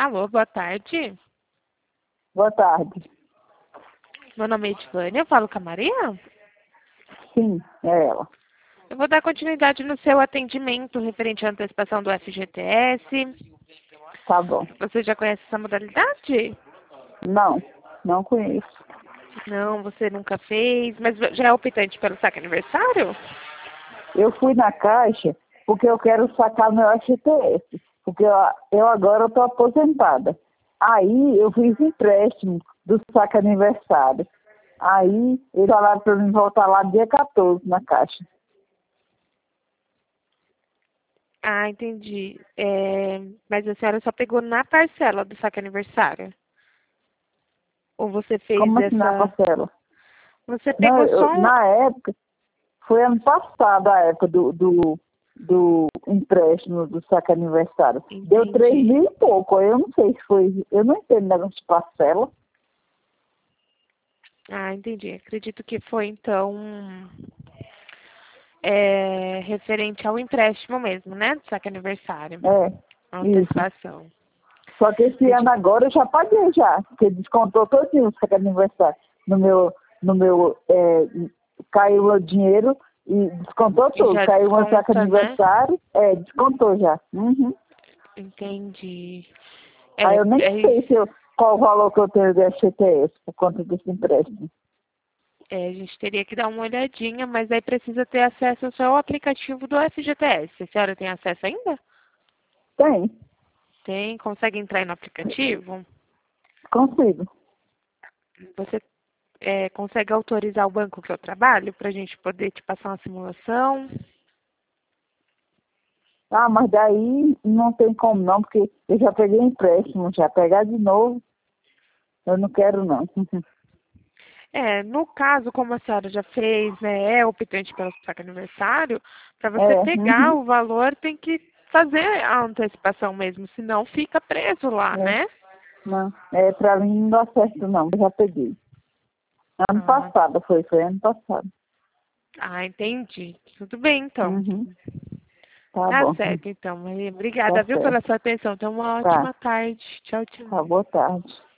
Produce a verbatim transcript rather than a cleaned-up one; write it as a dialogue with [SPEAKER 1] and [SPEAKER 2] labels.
[SPEAKER 1] Alô, boa tarde.
[SPEAKER 2] Boa tarde.
[SPEAKER 1] Meu nome é Edvânia, eu falo com a Maria.
[SPEAKER 2] Sim, é ela.
[SPEAKER 1] Eu vou dar continuidade no seu atendimento referente à antecipação do F G T S.
[SPEAKER 2] Tá bom.
[SPEAKER 1] Você já conhece essa modalidade?
[SPEAKER 2] Não, não conheço.
[SPEAKER 1] Não, você nunca fez, mas já é optante pelo saque aniversário?
[SPEAKER 2] Eu fui na Caixa porque eu quero sacar meu F T S, porque eu, eu agora estou aposentada. Aí eu fiz empréstimo do saque aniversário. Aí eles falaram para mim voltar lá dia quatorze na Caixa.
[SPEAKER 1] Ah, entendi. É, mas a senhora só pegou na parcela do saque aniversário? Ou você fez
[SPEAKER 2] Como assim na
[SPEAKER 1] essa...
[SPEAKER 2] parcela?
[SPEAKER 1] Você
[SPEAKER 2] Não,
[SPEAKER 1] pegou
[SPEAKER 2] eu,
[SPEAKER 1] só um...
[SPEAKER 2] na época, foi ano passado a época do, do, do empréstimo do saque aniversário. Deu três
[SPEAKER 1] Entendi.
[SPEAKER 2] mil e pouco, eu não sei se foi, eu não entendo negócio de parcela.
[SPEAKER 1] Ah, entendi. Acredito que foi, então, é, referente ao empréstimo mesmo, né? Do saque aniversário. A
[SPEAKER 2] É, isso.
[SPEAKER 1] antecipação.
[SPEAKER 2] Só que esse ano
[SPEAKER 1] Acredito...
[SPEAKER 2] agora eu já paguei já, porque descontou todinho o saque aniversário. No meu, no meu, é, caiu o dinheiro e descontou
[SPEAKER 1] E
[SPEAKER 2] tudo.
[SPEAKER 1] já
[SPEAKER 2] Caiu o saque
[SPEAKER 1] desconta, né?
[SPEAKER 2] aniversário, é, descontou já. Uhum.
[SPEAKER 1] Entendi.
[SPEAKER 2] Aí
[SPEAKER 1] É,
[SPEAKER 2] eu nem
[SPEAKER 1] é,
[SPEAKER 2] sei se eu, qual o valor que eu tenho do F G T S por conta desse empréstimo.
[SPEAKER 1] é, a gente teria que dar uma olhadinha, mas aí precisa ter acesso ao seu aplicativo do F G T S. A senhora tem acesso ainda?
[SPEAKER 2] Tem,
[SPEAKER 1] Tem. Consegue entrar aí no aplicativo?
[SPEAKER 2] consigo.
[SPEAKER 1] Você é, consegue autorizar o banco que eu trabalho para a gente poder te passar uma simulação?
[SPEAKER 2] Ah, mas daí não tem como não, porque eu já peguei empréstimo, já pegar de novo, eu não quero não.
[SPEAKER 1] É, no caso, como a senhora já fez, né, é optante pelo saque aniversário, para você
[SPEAKER 2] É,
[SPEAKER 1] pegar
[SPEAKER 2] uhum,
[SPEAKER 1] o valor tem que fazer a antecipação mesmo, senão fica preso lá,
[SPEAKER 2] é,
[SPEAKER 1] né?
[SPEAKER 2] não, é, pra mim não dá certo não, eu já peguei. Ano
[SPEAKER 1] Ah,
[SPEAKER 2] passado foi, foi ano passado.
[SPEAKER 1] ah, entendi. Tudo bem, então.
[SPEAKER 2] Uhum, tá
[SPEAKER 1] Tá
[SPEAKER 2] bom,
[SPEAKER 1] certo, então, Maria.
[SPEAKER 2] tá
[SPEAKER 1] Obrigada, viu, pela
[SPEAKER 2] certo.
[SPEAKER 1] sua atenção. Tenha uma
[SPEAKER 2] Tá,
[SPEAKER 1] ótima tarde. Tchau, tchau.
[SPEAKER 2] tá, boa tarde.